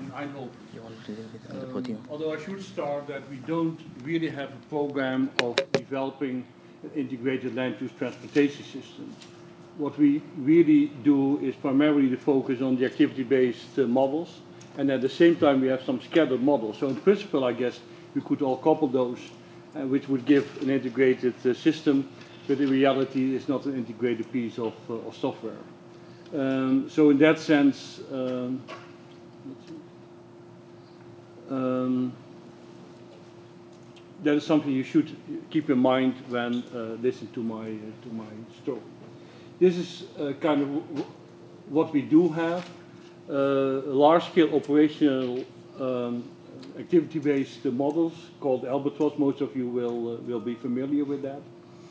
Eindhoven. You want to leave it on the podium? Although I should start that we don't really have a program of developing an integrated land use transportation system. What we really do is primarily to focus on the activity-based models, and at the same time we have some scattered models. So in principle, I guess we could all couple those, which would give an integrated system, but in reality it's not an integrated piece of software. So in that sense, that is something you should keep in mind when listening to my story. This is kind of what we do have: large-scale operational activity-based models called Albatros. Most of you will be familiar with that.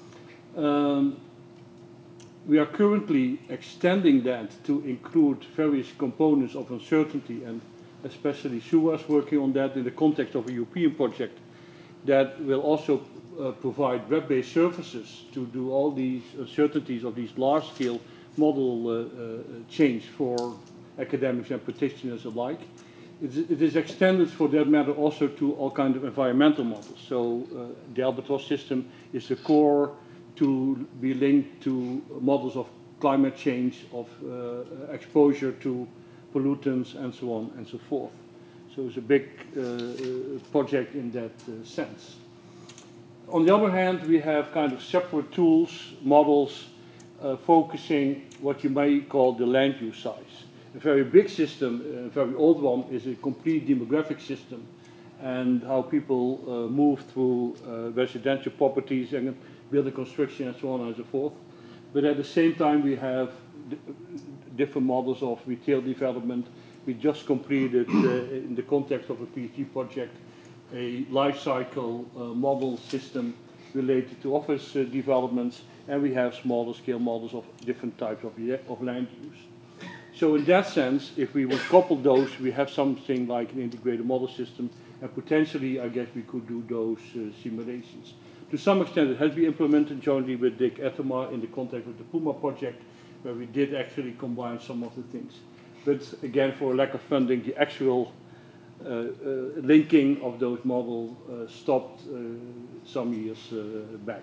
We are currently extending that to include various components of uncertainty, and especially SUA is working on that in the context of a European project that will also provide web-based services to do all these uncertainties of these large-scale model change for academics and practitioners alike. It is extended, for that matter, also to all kinds of environmental models. So the Albatros system is the core to be linked to models of climate change, of exposure to pollutants, and so on and so forth. So it's a big project in that sense. On the other hand, we have kind of separate tools, models, focusing what you may call the land use size. A very big system, a very old one, is a complete demographic system, and how people move through residential properties and building construction and so on and so forth. But at the same time, we have different models of retail development. We just completed, in the context of a PhD project, a life cycle model system related to office developments, and we have smaller scale models of different types of land use. So in that sense, if we would couple those, we have something like an integrated model system, and potentially, I guess, we could do those simulations. To some extent, it has been implemented jointly with Dick Ettema in the context of the PUMA project, where we did actually combine some of the things. But again, for lack of funding, the actual linking of those models stopped some years back.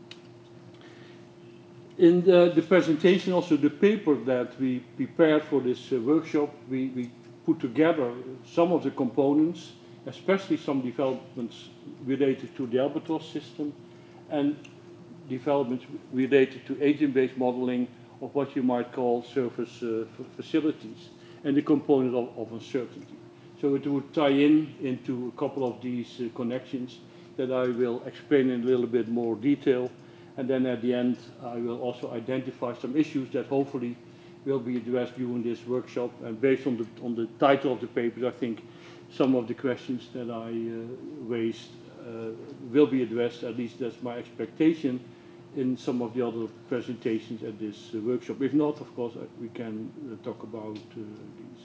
In the presentation, also the paper that we prepared for this workshop, we put together some of the components, especially some developments related to the Albatros system and developments related to agent-based modeling of what you might call surface facilities and the component of uncertainty. So it would tie into a couple of these connections that I will explain in a little bit more detail. And then at the end, I will also identify some issues that hopefully will be addressed during this workshop. And based on the title of the papers, I think some of the questions that I raised will be addressed. At least that's my expectation in some of the other presentations at this workshop. If not, of course, we can talk about these.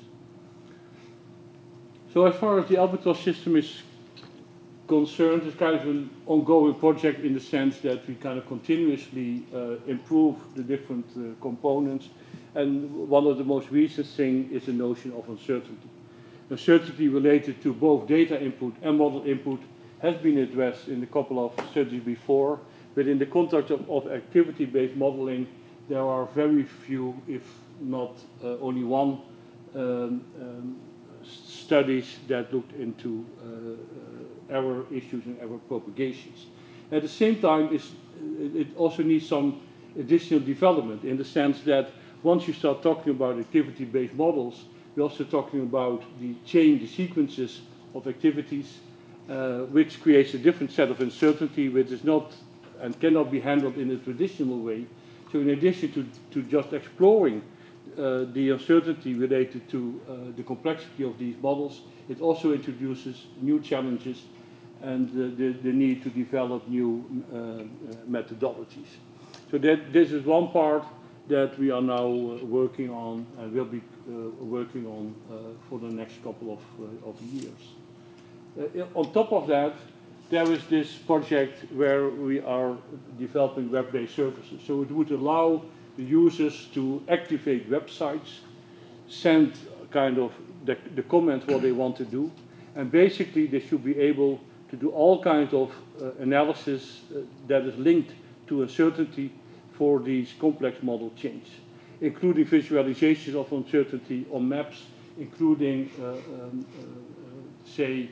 So as far as the Albatros system is concerned, it's kind of an ongoing project in the sense that we kind of continuously improve the different components. And one of the most recent things is the notion of uncertainty. Uncertainty related to both data input and model input has been addressed in a couple of studies before, but in the context of activity-based modeling, there are very few, if not only one, studies that looked into error issues and error propagations. At the same time, it also needs some additional development in the sense that once you start talking about activity-based models, we're also talking about the sequences of activities, which creates a different set of uncertainty, which is not and cannot be handled in a traditional way. So in addition to just exploring the uncertainty related to the complexity of these models, it also introduces new challenges and the need to develop new methodologies. So this is one part that we are now working on and will be working on for the next couple of years. On top of that, there is this project where we are developing web-based services. So it would allow the users to activate websites, send kind of the comments what they want to do. And basically they should be able to do all kinds of analysis that is linked to uncertainty for these complex model change, including visualizations of uncertainty on maps, including, say,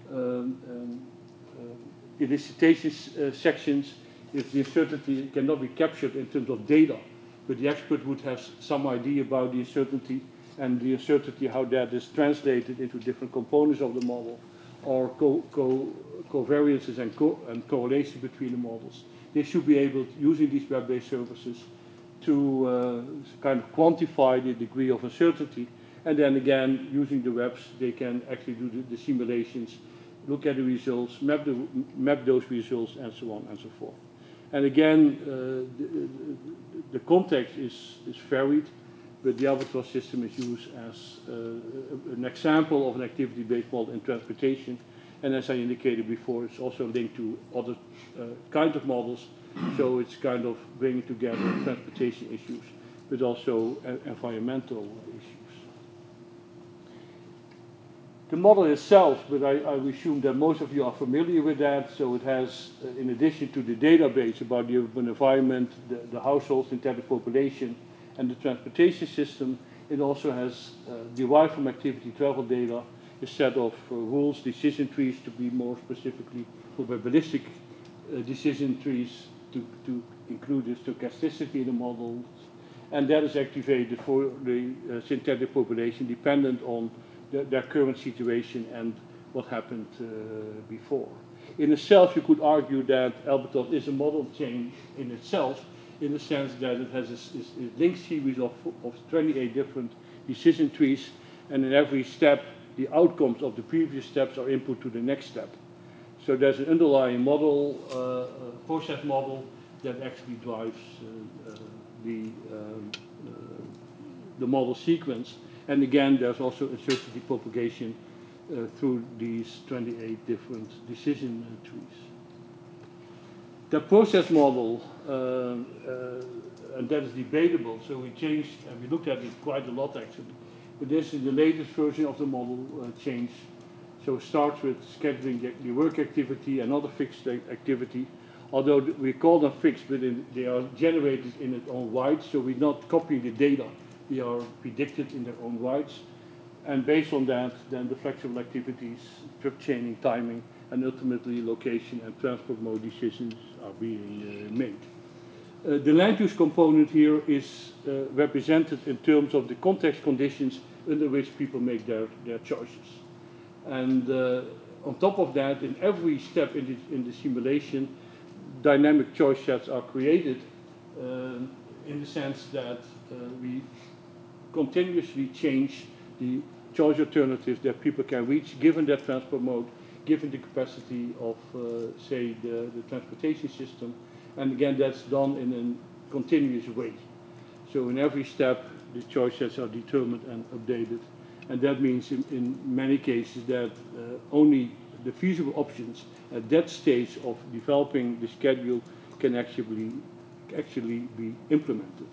elicitation sections. If the uncertainty cannot be captured in terms of data, but the expert would have some idea about the uncertainty and the uncertainty, how that is translated into different components of the model, or covariances and correlation between the models. They should be able, using these web-based services, to kind of quantify the degree of uncertainty, and then again, using the webs, they can actually do the simulations, look at the results, map those results, and so on and so forth. And again, the context is varied, but the Albatros system is used as an example of an activity-based model in transportation. And as I indicated before, it's also linked to other kinds of models. So it's kind of bringing together transportation issues, but also environmental issues. The model itself, but I assume that most of you are familiar with that. So it has, in addition to the database about the urban environment, the households, intended population, and the transportation system, it also has, derived from activity travel data, a set of rules, decision trees, to be more specifically probabilistic decision trees to include the stochasticity in the models. And that is activated for the synthetic population dependent on their current situation and what happened before. In itself, you could argue that Albatros is a model chain in itself, in the sense that it has a linked series of 28 different decision trees, and in every step, the outcomes of the previous steps are input to the next step. So there's an underlying model, process model, that actually drives the model sequence. And again, there's also uncertainty propagation through these 28 different decision trees. The process model, and that is debatable, so we changed, and we looked at it quite a lot actually, but this is the latest version of the model change. So it starts with scheduling the work activity and other fixed activity, although we call them fixed, but they are generated in its own right, so we're not copying the data. They are predicted in their own rights, and based on that, then the flexible activities, trip chaining, timing, and ultimately location and transport mode decisions are being made. The land use component here is represented in terms of the context conditions under which people make their choices. And on top of that, in every step in the simulation, dynamic choice sets are created in the sense that we continuously change the choice alternatives that people can reach given their transport mode, given the capacity of, say, the transportation system. And again, that's done in a continuous way. So in every step, the choice sets are determined and updated. And that means in many cases that only the feasible options at that stage of developing the schedule can actually be implemented.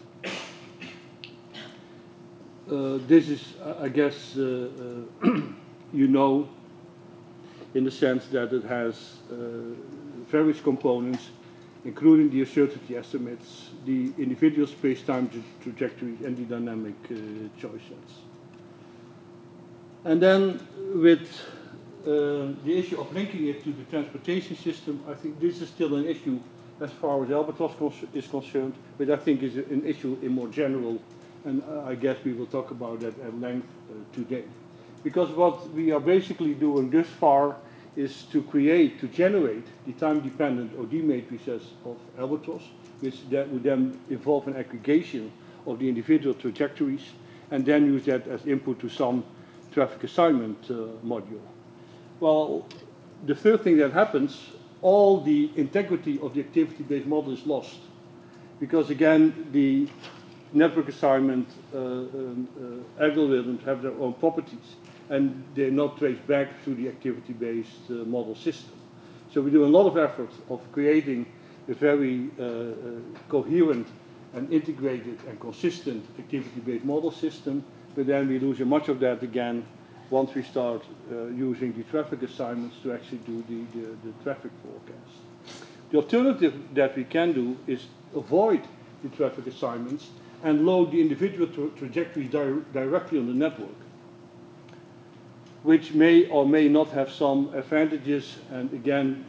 This is, I guess, you know, in the sense that it has various components, including the uncertainty estimates, the individual space-time trajectories, and the dynamic choice sets. And then with the issue of linking it to the transportation system, I think this is still an issue as far as Albatros is concerned, but I think is an issue in more general, and I guess we will talk about that at length today. Because what we are basically doing thus far is to generate the time-dependent OD matrices of Albatros, which that would then involve an aggregation of the individual trajectories, and then use that as input to some traffic assignment module. Well, the third thing that happens, all the integrity of the activity-based model is lost. Because again, the network assignment algorithms have their own properties, and they're not traced back to the activity-based model system. So we do a lot of effort of creating a very coherent and integrated and consistent activity-based model system, but then we lose much of that again once we start using the traffic assignments to actually do the traffic forecast. The alternative that we can do is avoid the traffic assignments and load the individual trajectories directly on the network, which may or may not have some advantages. And again,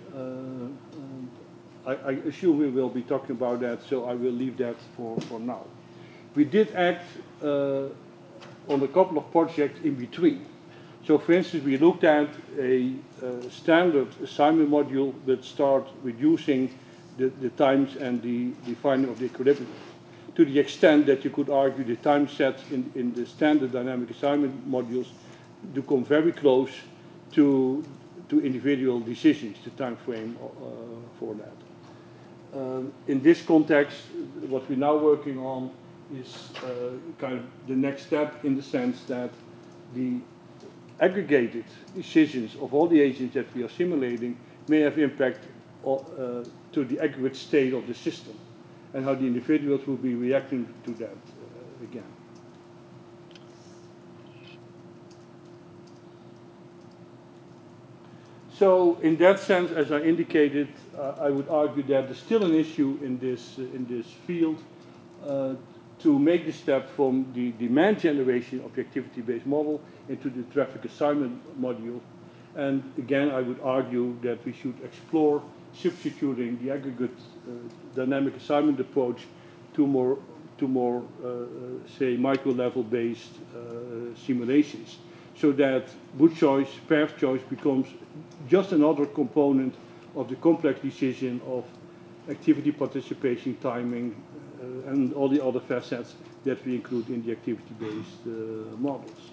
I assume we will be talking about that, so I will leave that for now. We did act on a couple of projects in between. So for instance, we looked at a standard assignment module that start reducing the times and the finding of the equilibrium, to the extent that you could argue the time sets in the standard dynamic assignment modules to come very close to individual decisions, the time frame for that. In this context, what we're now working on is kind of the next step, in the sense that the aggregated decisions of all the agents that we are simulating may have impact to the aggregate state of the system, and how the individuals will be reacting to that again. So in that sense, as I indicated, I would argue that there's still an issue in this field to make the step from the demand generation of the activity-based model into the traffic assignment module. And again, I would argue that we should explore substituting the aggregate dynamic assignment approach to more say, micro-level based simulations, so that boot choice, path choice becomes just another component of the complex decision of activity participation, timing, and all the other facets that we include in the activity-based models.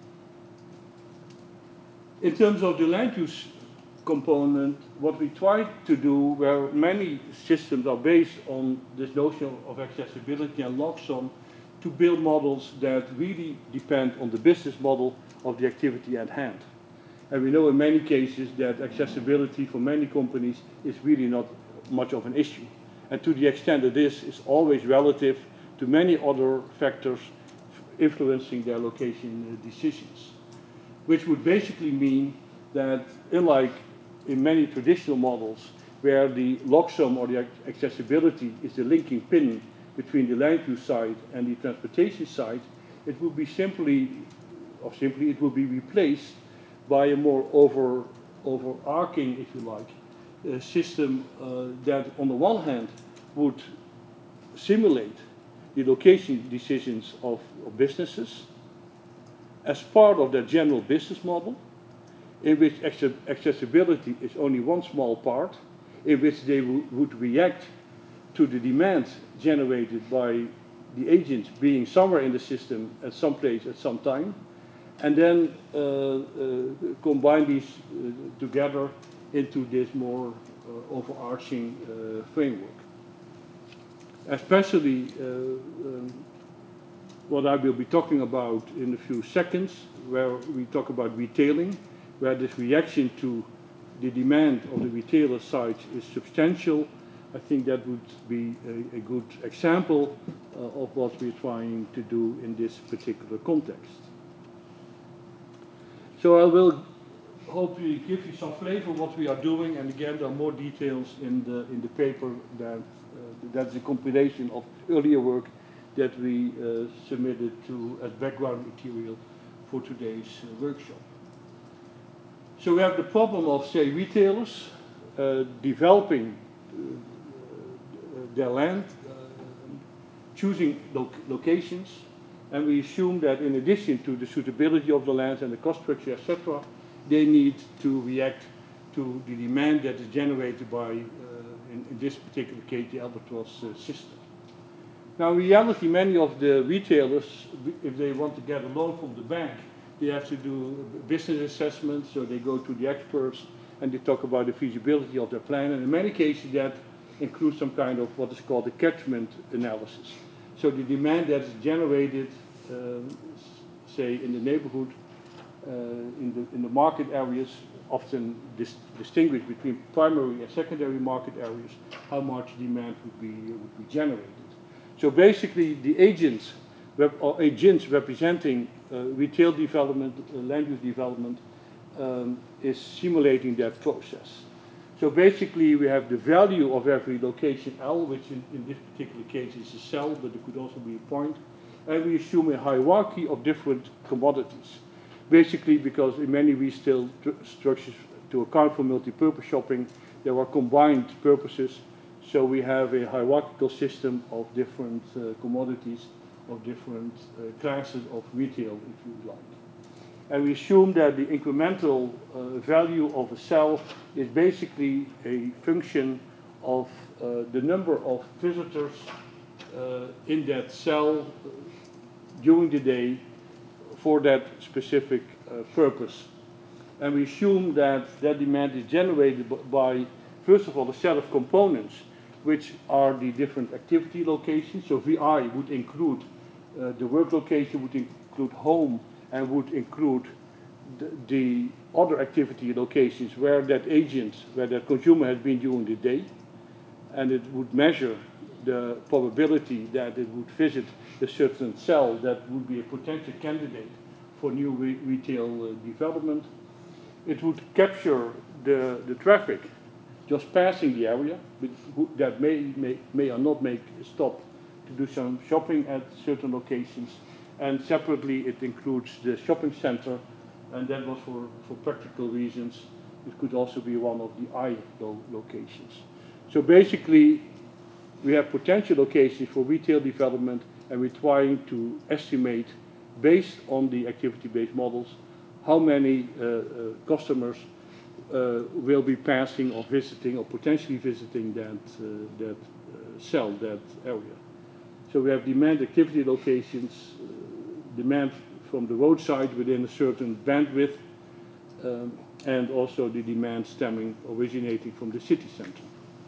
In terms of the land use component, what we try to do, where many systems are based on this notion of accessibility and log sum, to build models that really depend on the business model of the activity at hand. And we know in many cases that accessibility for many companies is really not much of an issue. And to the extent that this is always relative to many other factors influencing their location decisions. Which would basically mean that, unlike in many traditional models, where the log sum or the accessibility is the linking pin between the land use side and the transportation side, it will be it will be replaced by a more overarching, if you like, system that on the one hand would simulate the location decisions of businesses as part of their general business model, in which accessibility is only one small part, in which they would react to the demand generated by the agents being somewhere in the system at some place at some time, and then combine these together into this more overarching framework. Especially what I will be talking about in a few seconds, where we talk about retailing, where this reaction to the demand of the retailer side is substantial. I think that would be a good example of what we're trying to do in this particular context. So I will hopefully give you some flavor of what we are doing, and again there are more details in the paper that's a compilation of earlier work that we submitted as background material for today's workshop. So we have the problem of, say, retailers developing their land, choosing locations, and we assume that in addition to the suitability of the land and the cost structure, etc., they need to react to the demand that is generated by, in this particular case, the Albatross system. Now, in reality, many of the retailers, if they want to get a loan from the bank, they have to do a business assessment, so they go to the experts and they talk about the feasibility of their plan, and in many cases that includes some kind of what is called a catchment analysis. So the demand that is generated, say, in the neighborhood, in the market areas, often distinguished between primary and secondary market areas, how much demand would be generated. So basically, the agents representing retail development, land use development, is simulating that process. So basically we have the value of every location L, which in this particular case is a cell, but it could also be a point, and we assume a hierarchy of different commodities. Basically because in many retail structures, to account for multi-purpose shopping, there are combined purposes, so we have a hierarchical system of different commodities, of different classes of retail, if you like. And we assume that the incremental value of a cell is basically a function of the number of visitors in that cell during the day for that specific purpose. And we assume that that demand is generated by, first of all, a set of components, which are the different activity locations. So VI would include the work location, would include home, and would include the other activity locations where that agent, where that consumer has been during the day, and it would measure the probability that it would visit a certain cell that would be a potential candidate for new retail development. It would capture the traffic just passing the area, that may or not make a stop to do some shopping at certain locations. And separately it includes the shopping center, and that was for practical reasons. It could also be one of the I locations. So basically we have potential locations for retail development, and we're trying to estimate, based on the activity-based models, how many customers will be passing or visiting or potentially visiting that cell, that area. So we have demand activity locations, demand from the roadside within a certain bandwidth, and also the demand originating from the city center.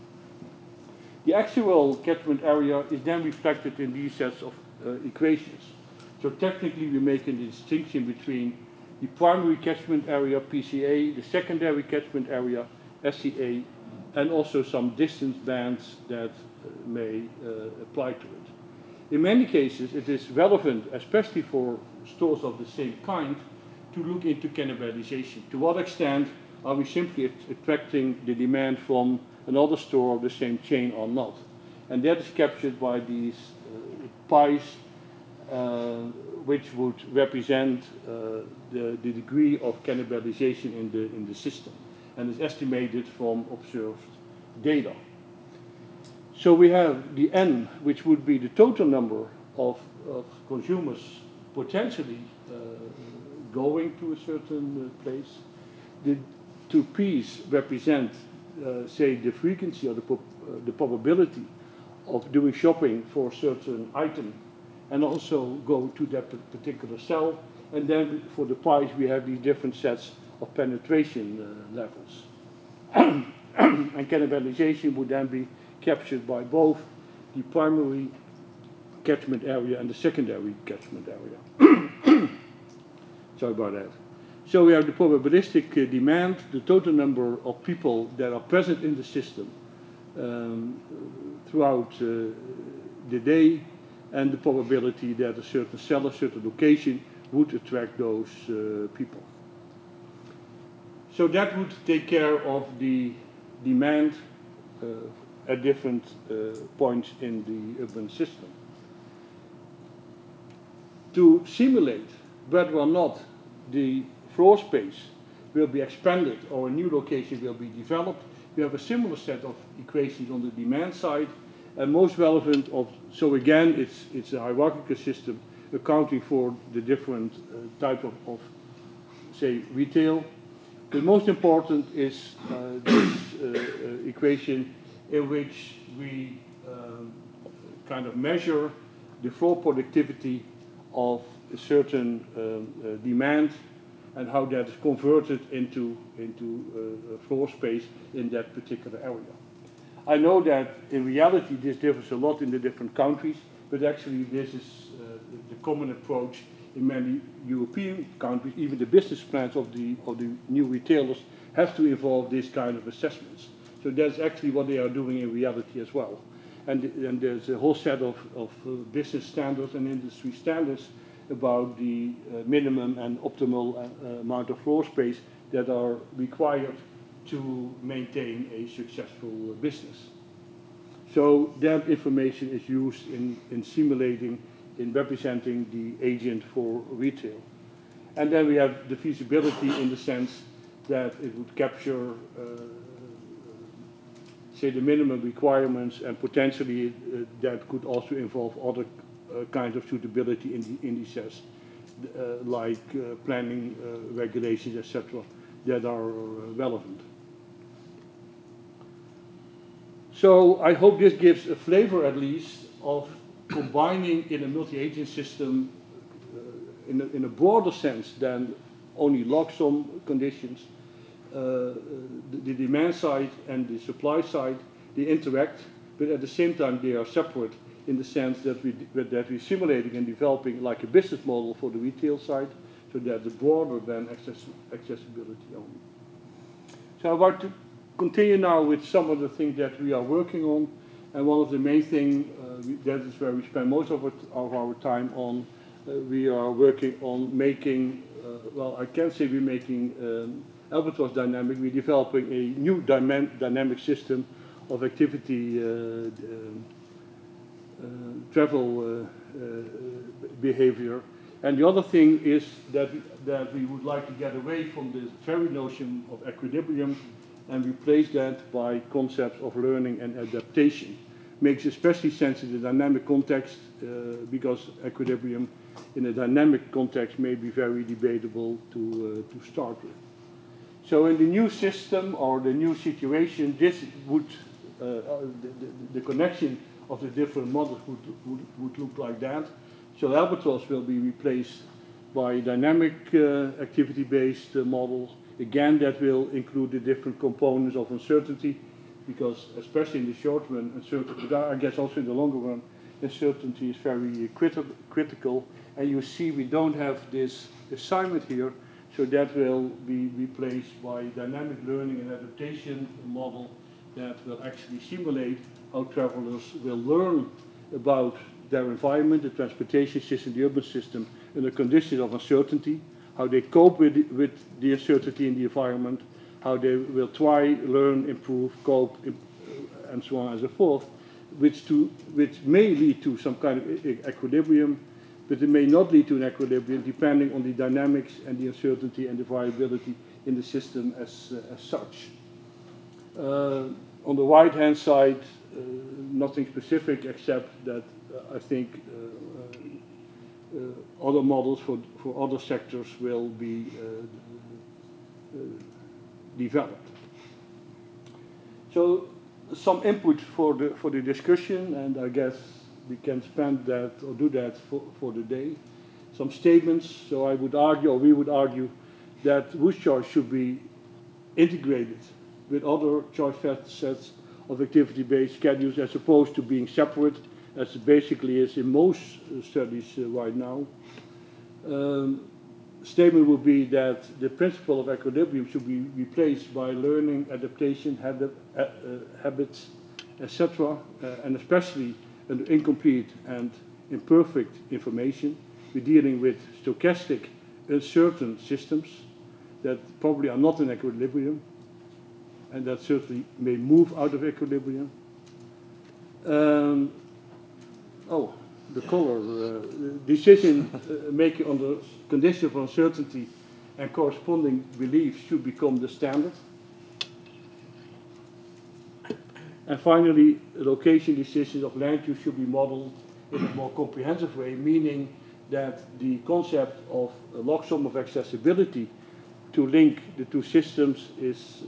The actual catchment area is then reflected in these sets of equations. So technically we're making the distinction between the primary catchment area, PCA, the secondary catchment area, SCA, and also some distance bands that may apply to it. In many cases it is relevant, especially for stores of the same kind, to look into cannibalization. To what extent are we simply attracting the demand from another store of the same chain or not? And that is captured by these pies, which would represent the degree of cannibalization in the system, and is estimated from observed data. So we have the N, which would be the total number of consumers potentially going to a certain place. The two P's represent, say, the frequency or the probability of doing shopping for a certain item, and also go to that particular cell. And then for the pies we have these different sets of penetration levels. And cannibalization would then be captured by both the primary catchment area and the secondary catchment area. Sorry about that. So we have the probabilistic demand, the total number of people that are present in the system throughout the day, and the probability that a certain cell, a certain location would attract those people. So that would take care of the demand at different points in the urban system. To simulate whether or not the floor space will be expanded or a new location will be developed, we have a similar set of equations on the demand side, and most relevant so again it's a hierarchical system accounting for the different type of say retail. The most important is this equation in which we kind of measure the floor productivity of a certain demand, and how that is converted into floor space in that particular area. I know that in reality this differs a lot in the different countries, but actually this is the common approach in many European countries. Even the business plans of the new retailers have to involve this kind of assessments. So that's actually what they are doing in reality as well. And there's a whole set of business standards and industry standards about the minimum and optimal amount of floor space that are required to maintain a successful business. So that information is used in simulating, in representing the agent for retail. And then we have the feasibility in the sense that it would capture, say, the minimum requirements, and potentially that could also involve other kinds of suitability indices, like planning regulations, etc., that are relevant. So I hope this gives a flavor, at least, of combining in a multi-agent system in a broader sense than only log-sum conditions. The demand side and the supply side, they interact, but at the same time they are separate in the sense that we're simulating and developing like a business model for the retail side, so that it's broader than accessibility only. So I want to continue now with some of the things that we are working on, and one of the main things, that is where we spend most of our time on, we are working on making, well, I can't say we're making Albatross dynamic, we're developing a new dynamic system of activity travel behavior. And the other thing is that we would like to get away from this very notion of equilibrium and replace that by concepts of learning and adaptation. Makes especially sense in the dynamic context because equilibrium in a dynamic context may be very debatable to start with. So in the new system or the new situation, this would, the connection of the different models would look like that. So Albatross will be replaced by a dynamic activity-based model. Again, that will include the different components of uncertainty, because especially in the short run, uncertainty, but I guess also in the longer run, uncertainty is very critical. And you see we don't have this assignment here, so that will be replaced by dynamic learning and adaptation model that will actually simulate how travelers will learn about their environment, the transportation system, the urban system, in the conditions of uncertainty, how they cope with the uncertainty in the environment, how they will try, learn, improve, cope, and so on and so forth, which may lead to some kind of equilibrium, but it may not lead to an equilibrium depending on the dynamics and the uncertainty and the variability in the system as such. On the right-hand side, nothing specific except that I think other models for other sectors will be developed. So some input for the discussion, and I guess we can spend that or do that for the day. Some statements. So I would argue, or we would argue, that Whose Choice should be integrated with other choice sets of activity-based schedules as opposed to being separate, as it basically is in most studies right now. Statement would be that the principle of equilibrium should be replaced by learning, adaptation, habits, etc., and especially an incomplete and imperfect information. We're dealing with stochastic, uncertain systems that probably are not in equilibrium, and that certainly may move out of equilibrium. The color, decision making on the condition of uncertainty and corresponding beliefs should become the standard. And finally, location decisions of land use should be modeled in a more comprehensive way, meaning that the concept of a log sum of accessibility to link the two systems is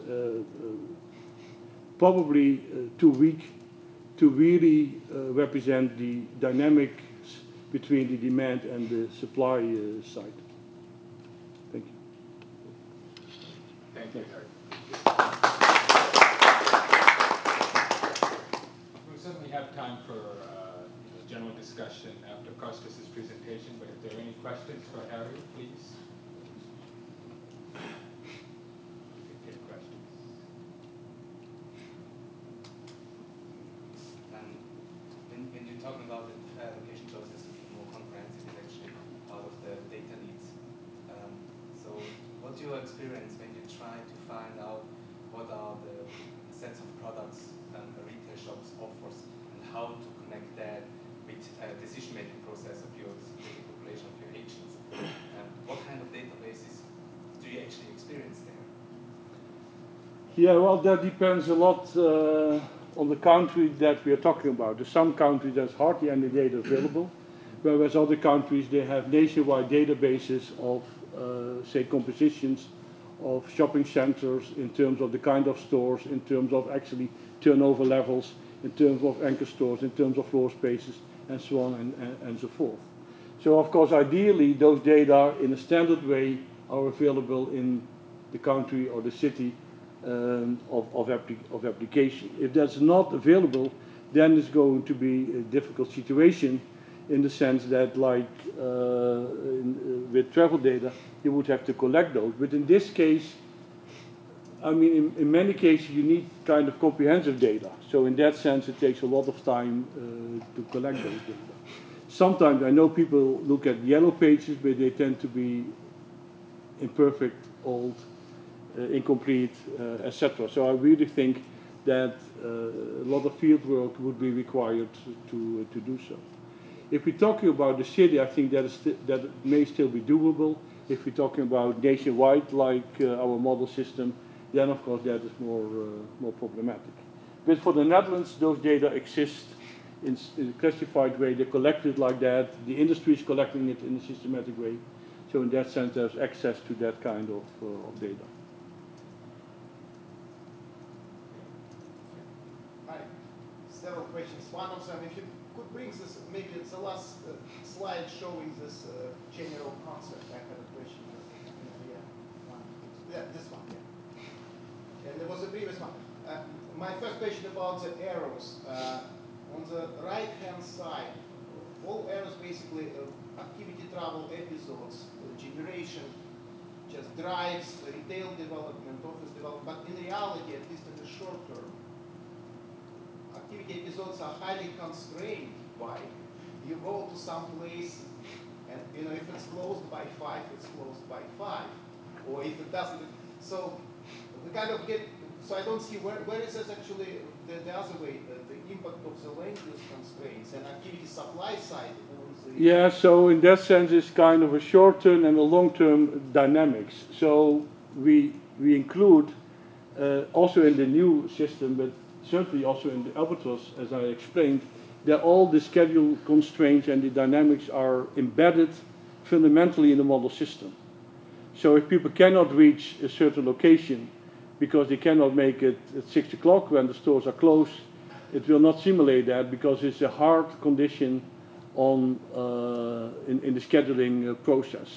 probably too weak to really represent the dynamics between the demand and the supply side. Thank you. Thank you, Harry. We'll certainly have time for general discussion after Kostas' presentation, but if there are any questions for Harry, please. Take questions. When you're talking about the location choices being more comprehensive, is actually part of try to find out what are the sets of products that a retail shop offers and how to connect that with decision-making process of your specific population of your agents. What kind of databases do you actually experience there? Yeah, well, that depends a lot on the country that we are talking about. In some countries there's hardly any data available, whereas other countries they have nationwide databases of, say, compositions of shopping centers in terms of the kind of stores, in terms of actually turnover levels, in terms of anchor stores, in terms of floor spaces, and so on and so forth. So of course, ideally, those data in a standard way are available in the country or the city of application. If that's not available, then it's going to be a difficult situation in the sense that, like with travel data, you would have to collect those. But in this case, I mean, in many cases, you need kind of comprehensive data. So in that sense, it takes a lot of time to collect those data. Sometimes I know people look at yellow pages, but they tend to be imperfect, old, incomplete, etc. So I really think that a lot of field work would be required to do so. If we're talking about the city, I think that may still be doable. If we're talking about nationwide, like our model system, then of course that is more problematic. But for the Netherlands, those data exist in a classified way. They're collected like that. The industry is collecting it in a systematic way. So in that sense, there's access to that kind of data. Hi. Several questions. One of them, if you could bring this, maybe it's the last slide showing this general concept. I had a question. Yeah, this one. Yeah. And there was a previous one. My first question about the arrows. On the right-hand side, all arrows basically activity travel episodes, generation, just drives, retail development, office development. But in reality, at least in the short term, activity episodes are highly constrained by you go to some place and if it's closed by 5, it's closed by 5. Or if it doesn't, so we kind of get, so I don't see where is this actually the other way, the impact of the land use constraints and activity supply side. Yeah, so in that sense it's kind of a short-term and a long-term dynamics. So we include also in the new system, but certainly also in the Albatros, as I explained, that all the schedule constraints and the dynamics are embedded fundamentally in the model system. So if people cannot reach a certain location because they cannot make it at 6 o'clock when the stores are closed, it will not simulate that because it's a hard condition on in the scheduling process.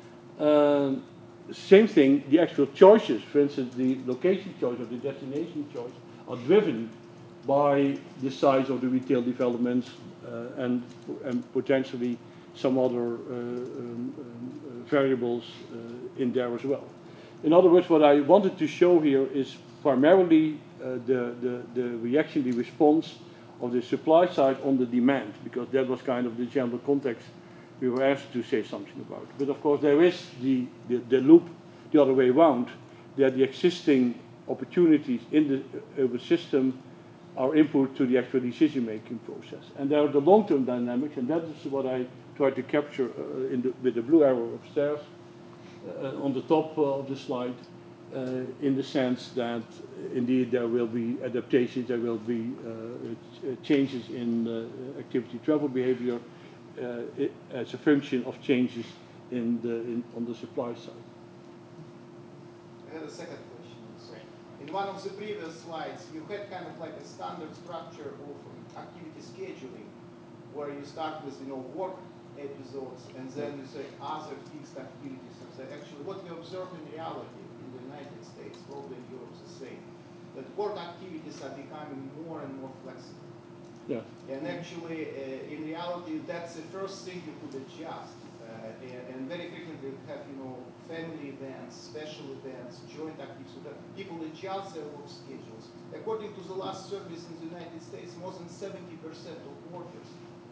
Same thing, the actual choices, for instance, the location choice or the destination choice are driven by the size of the retail developments and potentially some other variables in there as well. In other words, what I wanted to show here is primarily the reaction, the response of the supply side on the demand, because that was kind of the general context we were asked to say something about. But of course there is the loop the other way around, that the existing opportunities in the system are input to the actual decision-making process. And there are the long-term dynamics, and that is what I try to capture with the blue arrow upstairs on the top of the slide, in the sense that indeed there will be adaptations, there will be changes in activity travel behavior as a function of changes on the supply side. I had a second question. So in one of the previous slides, you had kind of like a standard structure of activity scheduling, where you start with work episodes, and then you say other fixed activities. And so actually, what we observe in reality in the United States, probably in Europe, the same, that work activities are becoming more and more flexible. Yeah. And actually, in reality, that's the first thing you could adjust. And very frequently you have, family events, special events, joint activities, so that people adjust their work schedules. According to the last surveys in the United States, more than 70% of workers,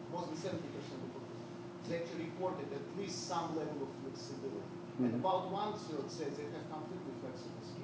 they actually reported at least some level of flexibility. And about 1/3 say they have completely flexible schedules.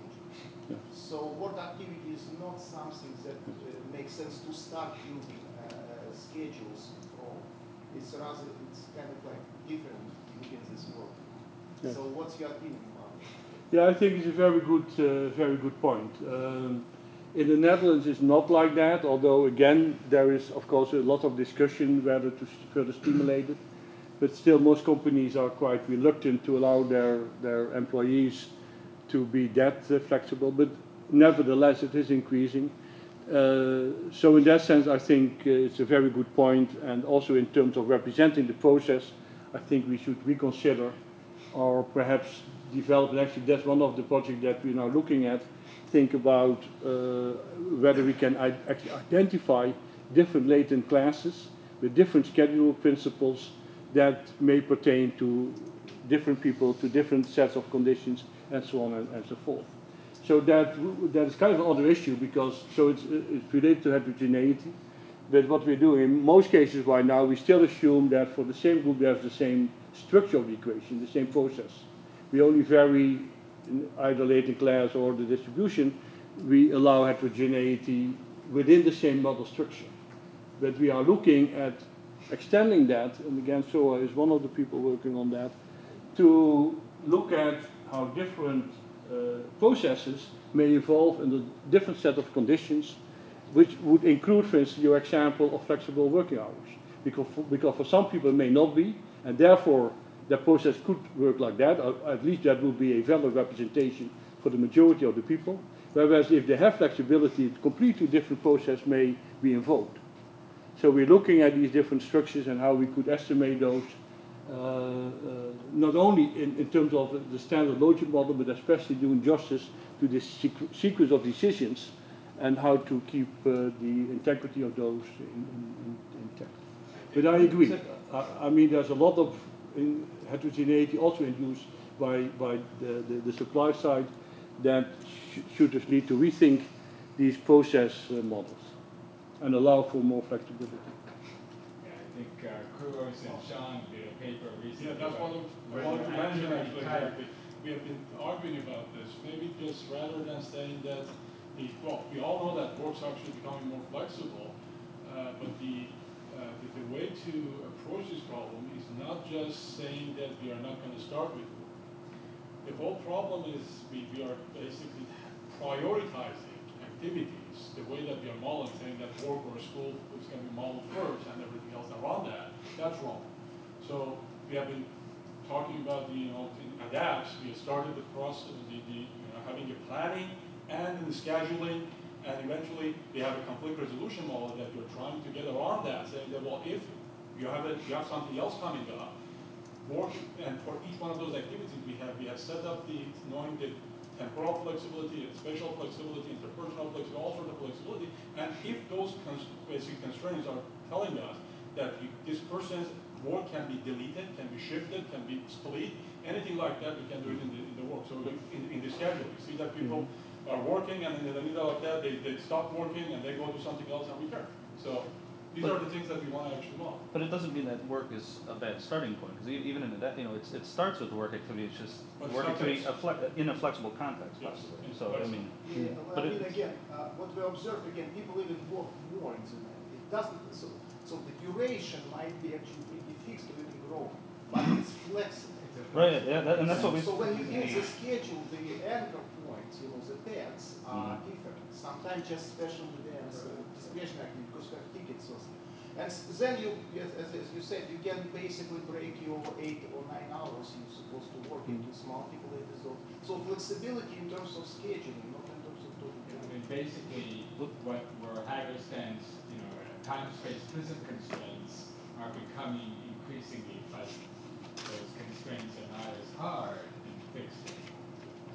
So work activity is not something that makes sense to start building schedules from. It's rather, it's kind of like different within this world. Yes. So what's your opinion about it? Yeah, I think it's a very good point. In the Netherlands, it's not like that. Although again, there is of course a lot of discussion whether to further stimulate it. But still, most companies are quite reluctant to allow their employees to be that flexible. But nevertheless, it is increasing. So in that sense, I think it's a very good point. And also in terms of representing the process, I think we should reconsider or perhaps develop, and actually that's one of the projects that we're now looking at, think about whether we can actually identify different latent classes with different schedule principles that may pertain to different people, to different sets of conditions, and so on and so forth. So that is kind of another issue because it's related to heterogeneity. But what we do in most cases right now, we still assume that for the same group, there's the same structure of the equation, the same process. We only vary in either latent class or the distribution. We allow heterogeneity within the same model structure. But we are looking at extending that, and again, SOA is one of the people working on that, to look at how different processes may evolve in a different set of conditions, which would include, for instance, your example of flexible working hours. Because for some people it may not be, and therefore the process could work like that, or at least that would be a valid representation for the majority of the people. Whereas if they have flexibility, a completely different process may be invoked. So we're looking at these different structures and how we could estimate those, not only in terms of the standard logic model, but especially doing justice to this sequence of decisions and how to keep the integrity of those intact. But I agree. I mean, there's a lot of heterogeneity also induced by the supply side that should just lead to rethink these process models and allow for more flexibility. Yeah, I think Kouros and Sean did a paper recently. Yeah, that's what I wanted to mention actually. Exactly. We have been arguing about this. Maybe just rather than saying that we all know that work's actually becoming more flexible, but the way to approach this problem is not just saying that we are not going to start with work. The whole problem is we are basically prioritizing activities the way that we are modeling, saying that work or school is going to be modeled first and everything else around that. That's wrong. So we have been talking about in ADAPTS, we have started the process, having a planning and in the scheduling, and eventually we have a conflict resolution model that you're trying to get around that, saying that, well, if you have something else coming up, work, and for each one of those activities we have set up knowing the temporal flexibility, spatial flexibility, interpersonal flexibility, all sorts of flexibility, and if those basic constraints are telling us that this person's work can be deleted, can be shifted, can be split, anything like that, we can do it in the work. So in the schedule, you see that people are working, and in the middle of that, they stop working, and they go to something else and return. So these are the things that we want to actually model. But it doesn't mean that work is a bad starting point, because even in that, it starts with work activity. It's just work activity in a flexible context, possibly. Yes, so I mean, yeah, but I mean again, what we observe again, people even work more in the night. It doesn't. So the duration might be actually pretty fixed or even growing, but it's flexible. right? Yeah, and that's what we. So when you build the schedule, the anchor points, the pads are different. Sometimes just special events, discretionary activity, because you have tickets. And then as you said, you can basically break your 8 or 9 hours you're supposed to work into multiple zones. So flexibility in terms of scheduling, not in terms of total. I mean, basically, where Hager stands, time-space prism constraints are becoming increasingly fuzzy. Those constraints are not as hard and fixed anymore.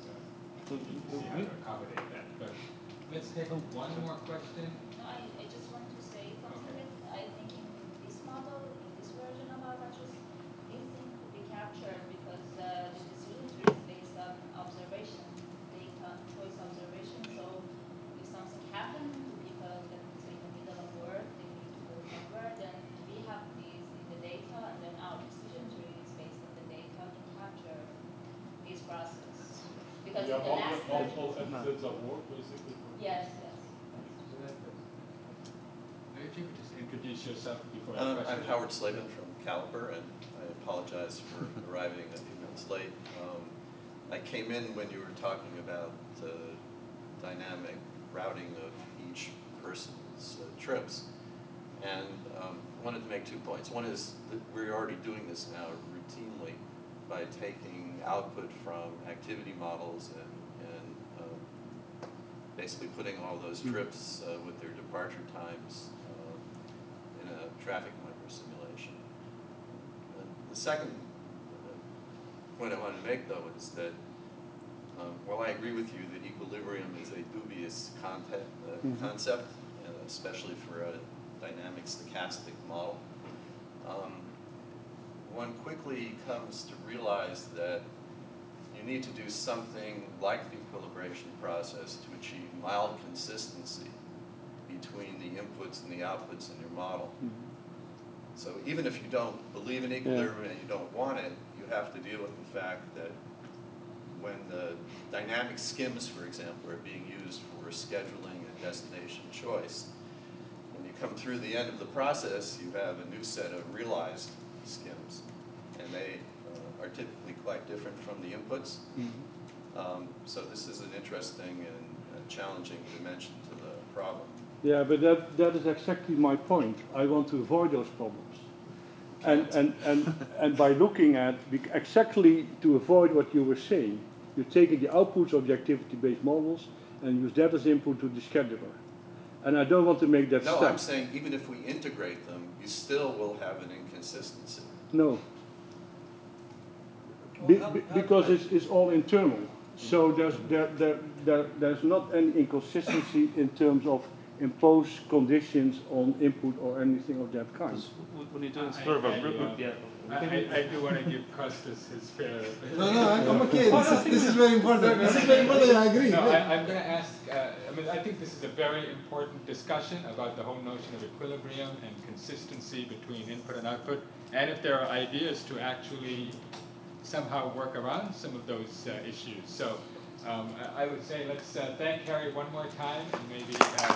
So you need to see how to accommodate that. But let's take one more question. No, I just want to say something that I think in this model, in this version of Albatros, these things could be captured because the decision tree is based on observation, data, choice observation. So if something happens to people that is in the middle of work, they need to go somewhere, then we have these in the data, and then our decision tree is based on the data to capture this process. Because in the last version, methods of work, basically. Yes, So that's good. If you could just introduce yourself before the I'm question. Howard Slavin from Caliper, and I apologize for arriving a few minutes late. I came in when you were talking about dynamic routing of each person's trips, and wanted to make 2 points. One is that we're already doing this now routinely by taking output from activity models and basically putting all those trips with their departure times in a traffic micro simulation. The second point I wanted to make, though, is that while I agree with you that equilibrium is a dubious concept, especially for a dynamic stochastic model, one quickly comes to realize that you need to do something like the equilibration process to achieve mild consistency between the inputs and the outputs in your model. So even if you don't believe in equilibrium and you don't want it, you have to deal with the fact that when the dynamic skims, for example, are being used for scheduling and destination choice, when you come through the end of the process, you have a new set of realized skims, and they are typically quite different from the inputs. So this is an interesting and challenging dimension to the problem. Yeah, but that is exactly my point. I want to avoid those problems. And by looking at, exactly to avoid what you were saying, you're taking the outputs of the activity-based models and use that as input to the scheduler. And I don't want to make that step. No, I'm saying even if we integrate them, you still will have an inconsistency. No. Because it's all internal. So there's not any inconsistency in terms of imposed conditions on input or anything of that kind. When you're doing sort of a I do want to give Costas his fair. No, I'm okay. This is very important. This is very important. I agree. No, I'm going to ask. I think this is a very important discussion about the whole notion of equilibrium and consistency between input and output, and if there are ideas to actually somehow work around some of those issues. So I would say let's thank Harry one more time, and maybe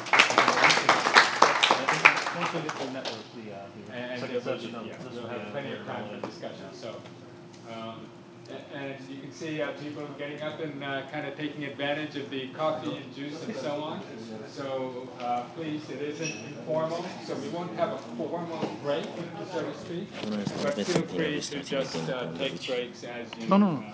once we get to the network, second session of this we'll have plenty of time for discussion. So, and you can see people getting up and kind of taking advantage of the coffee and juice and so on. So please, it isn't informal, so we won't have a formal break, so to speak. But feel free to just take breaks as you.